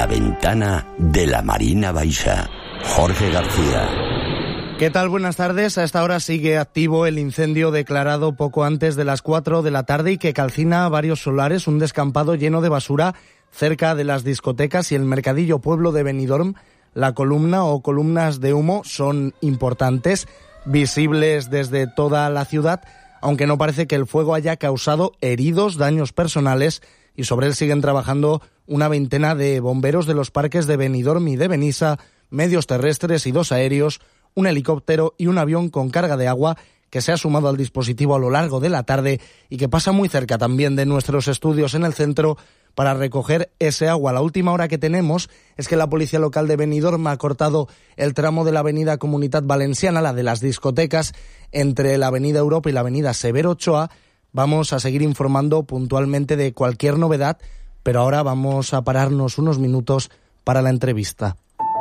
La ventana de la Marina Baixa. Jorge García. ¿Qué tal? Buenas tardes. A esta hora sigue activo el incendio declarado poco antes de las 4 de la tarde y que calcina varios solares, un descampado lleno de basura cerca de las discotecas y el mercadillo pueblo de Benidorm. La columna o columnas de humo son importantes, visibles desde toda la ciudad, aunque no parece que el fuego haya causado heridos, daños personales, y sobre él siguen trabajando una veintena de bomberos de los parques de Benidorm y de Benissa, medios terrestres y 2 aéreos, un helicóptero y un avión con carga de agua que se ha sumado al dispositivo a lo largo de la tarde y que pasa muy cerca también de nuestros estudios en el centro para recoger ese agua. La última hora que tenemos es que la policía local de Benidorm ha cortado el tramo de la avenida Comunitat Valenciana, la de las discotecas, entre la avenida Europa y la avenida Severo Ochoa. Vamos a seguir informando puntualmente de cualquier novedad, pero ahora vamos a pararnos unos minutos para la entrevista.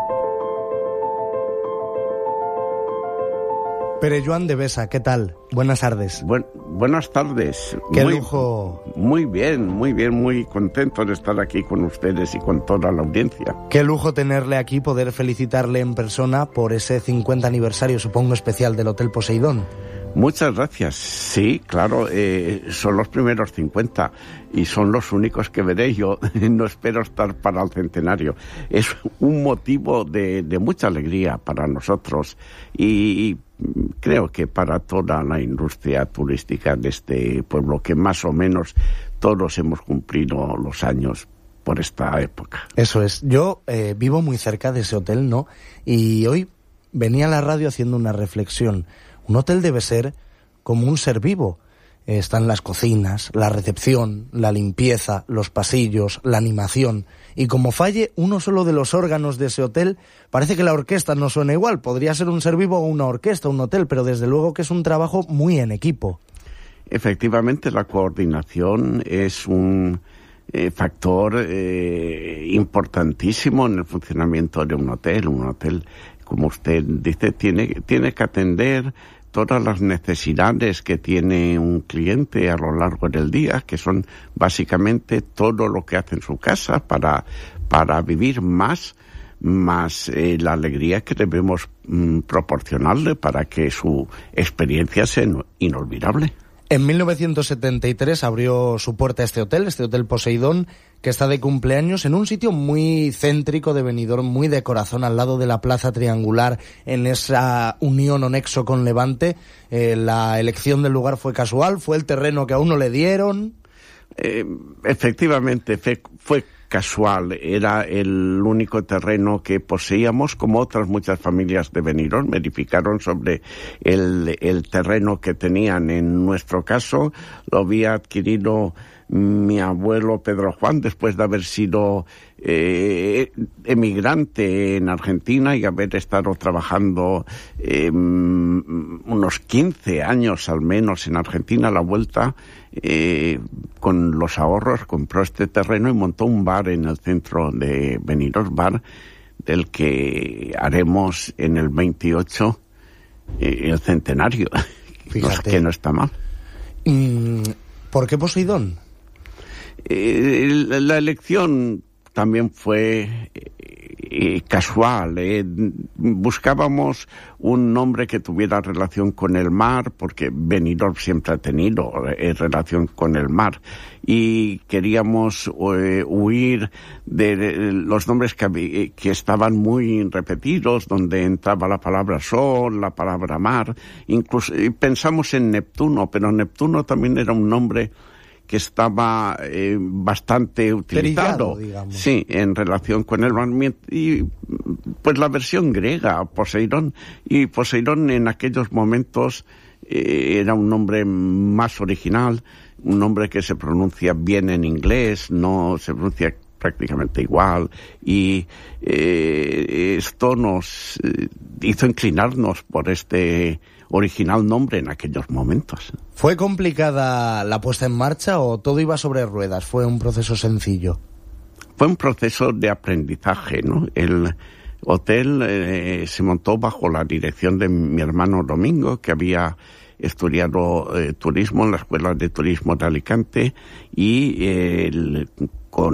Pere Joan de Besa, ¿qué tal? Buenas tardes. Buenas tardes. Qué lujo. Muy bien, muy contento de estar aquí con ustedes y con toda la audiencia. Qué lujo tenerle aquí, poder felicitarle en persona por ese 50 aniversario, supongo, especial del Hotel Poseidón. Muchas gracias. Sí, claro, son los primeros 50 y son los únicos que veré. Yo no espero estar para el centenario. Es un motivo de mucha alegría para nosotros y creo que para toda la industria turística de este pueblo, que más o menos todos hemos cumplido los años por esta época. Eso es. Yo vivo muy cerca de ese hotel, ¿no? Y hoy venía a la radio haciendo una reflexión. Un hotel debe ser como un ser vivo. Están las cocinas, la recepción, la limpieza, los pasillos, la animación. Y como falle uno solo de los órganos de ese hotel, parece que la orquesta no suena igual. Podría ser un ser vivo o una orquesta, un hotel, pero desde luego que es un trabajo muy en equipo. Efectivamente, la coordinación es un factor importantísimo en el funcionamiento de un hotel. Un hotel, como usted dice, tiene que atender todas las necesidades que tiene un cliente a lo largo del día, que son básicamente todo lo que hace en su casa para vivir más la alegría que debemos proporcionarle para que su experiencia sea inolvidable. En 1973 abrió su puerta este Hotel Poseidón, que está de cumpleaños en un sitio muy céntrico de Benidorm, muy de corazón, al lado de la Plaza Triangular, en esa unión o nexo con Levante. La elección del lugar fue casual, fue el terreno que a uno le dieron. Efectivamente, fue casual. Era el único terreno que poseíamos, como otras muchas familias de Benidorm edificaron sobre el terreno que tenían. En nuestro caso, lo había adquirido mi abuelo Pedro Juan después de haber sido emigrante en Argentina y haber estado trabajando unos 15 años al menos en Argentina. A la vuelta, con los ahorros, compró este terreno y montó un bar en el centro de Benidorm, bar del que haremos en el 28 el centenario. Fíjate. Que no está mal. ¿Por qué Poseidón? La elección también fue casual. Buscábamos un nombre que tuviera relación con el mar, porque Benidorm siempre ha tenido relación con el mar, y queríamos huir de los nombres que estaban muy repetidos, donde entraba la palabra sol, la palabra mar. Incluso pensamos en Neptuno, pero Neptuno también era un nombre que estaba bastante utilizado, sí, en relación con el mar, y pues la versión griega, Poseidón, y Poseidón en aquellos momentos era un nombre más original, un nombre que se pronuncia bien en inglés, no se pronuncia prácticamente igual, y esto nos hizo inclinarnos por este original nombre en aquellos momentos. ¿Fue complicada la puesta en marcha o todo iba sobre ruedas? ¿Fue un proceso sencillo? Fue un proceso de aprendizaje, ¿no? El hotel se montó bajo la dirección de mi hermano Domingo, que había estudiado turismo en la Escuela de Turismo de Alicante, y